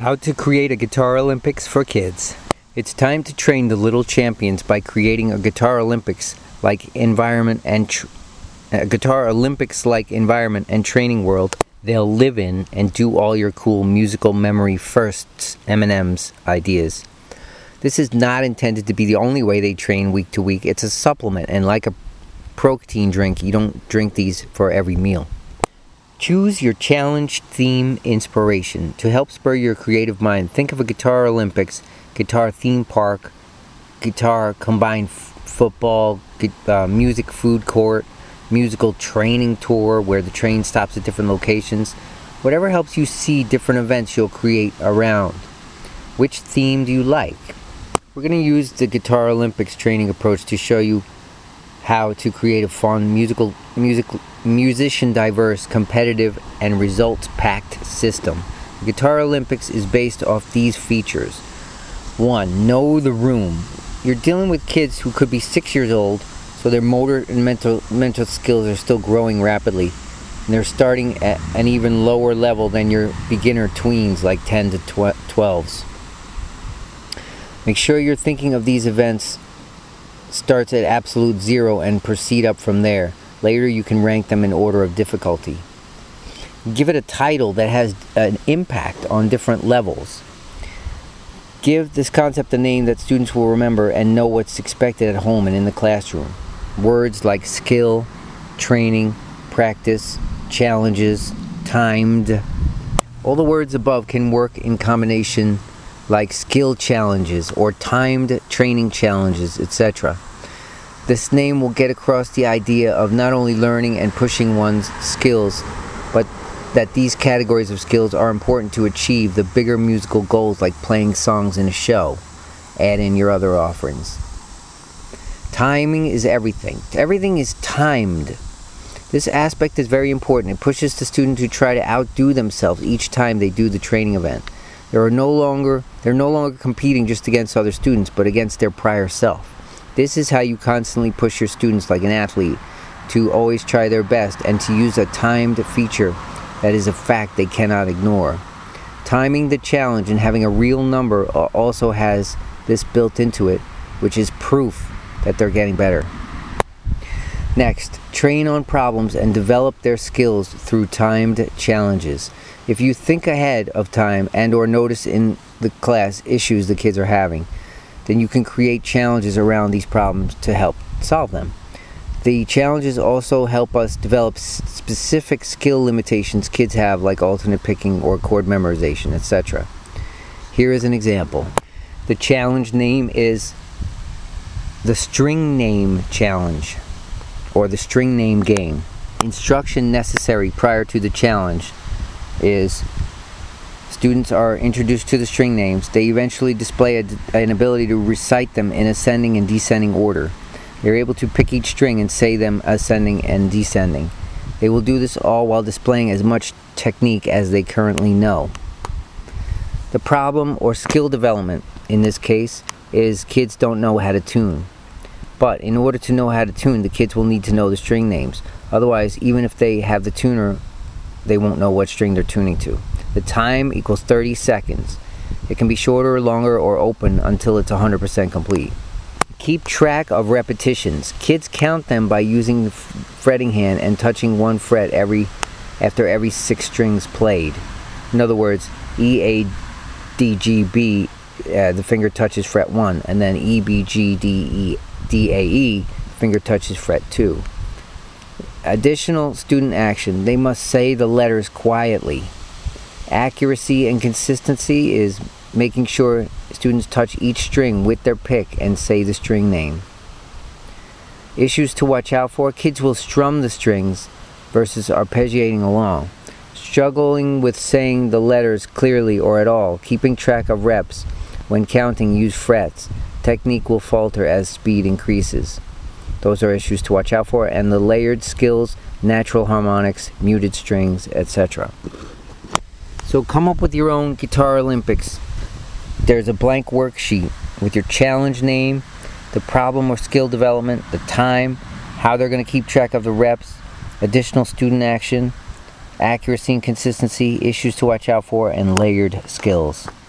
How to create a Guitar Olympics for kids. It's time to train the little champions by creating a Guitar Olympics-like environment and training world they'll live in and do all your cool musical memory firsts, M&M's ideas. This is not intended to be the only way they train week to week. It's a supplement, and like a protein drink, you don't drink these for every meal. Choose your challenge theme inspiration. To help spur your creative mind, think of a Guitar Olympics, guitar theme park, guitar combined football, music food court, musical training tour where the train stops at different locations. Whatever helps you see different events you'll create around. Which theme do you like? We're going to use the Guitar Olympics training approach to show you how to create a fun, musician diverse, competitive, and results-packed system. The Guitar Olympics is based off these features. 1. Know the room. You're dealing with kids who could be 6 years old, so their motor and mental skills are still growing rapidly. And they're starting at an even lower level than your beginner tweens, like 10 to 12s. Make sure you're thinking of these events starts at absolute 0 and proceed up from there. Later you can rank them in order of difficulty. Give it a title that has an impact on different levels. Give this concept a name that students will remember and know what's expected at home and in the classroom. Words like skill, training, practice, challenges, timed. All the words above can work in combination, like skill challenges or timed training challenges, etc. This name will get across the idea of not only learning and pushing one's skills, but that these categories of skills are important to achieve the bigger musical goals like playing songs in a show. Add in your other offerings. Timing is everything. Everything is timed. This aspect is very important. It pushes the student to try to outdo themselves each time they do the training event. They're no longer competing just against other students, but against their prior self. This is how you constantly push your students like an athlete to always try their best and to use a timed feature that is a fact they cannot ignore. Timing the challenge and having a real number also has this built into it, which is proof that they're getting better. Next, train on problems and develop their skills through timed challenges. If you think ahead of time and or notice in the class issues the kids are having, then you can create challenges around these problems to help solve them. The challenges also help us develop specific skill limitations kids have, like alternate picking or chord memorization, etc. Here is an example. The challenge name is the String Name Challenge, or the String Name Game. Instruction necessary prior to the challenge is students are introduced to the string names. They eventually display an ability to recite them in ascending and descending order. They're able to pick each string and say them ascending and descending. They will do this all while displaying as much technique as they currently know. The problem or skill development in this case is kids don't know how to tune. But in order to know how to tune, the kids will need to know the string names. Otherwise, even if they have the tuner, they won't know what string they're tuning to. The time equals 30 seconds. It can be shorter or longer or open until it's 100% complete. Keep track of repetitions. Kids count them by using the fretting hand and touching one fret after every 6 strings played. In other words, E, A, D, G, B, the finger touches fret 1, and then E, B, G, D, E, D, A, E, finger touches fret 2. Additional student action. They must say the letters quietly. Accuracy and consistency is making sure students touch each string with their pick and say the string name. Issues to watch out for. Kids will strum the strings versus arpeggiating along. Struggling with saying the letters clearly or at all. Keeping track of reps. When counting, use frets. Technique will falter as speed increases. Those are issues to watch out for. And the layered skills, natural harmonics, muted strings, etc. So come up with your own Guitar Olympics. There's a blank worksheet with your challenge name, the problem or skill development, the time, how they're going to keep track of the reps, additional student action, accuracy and consistency, issues to watch out for, and layered skills.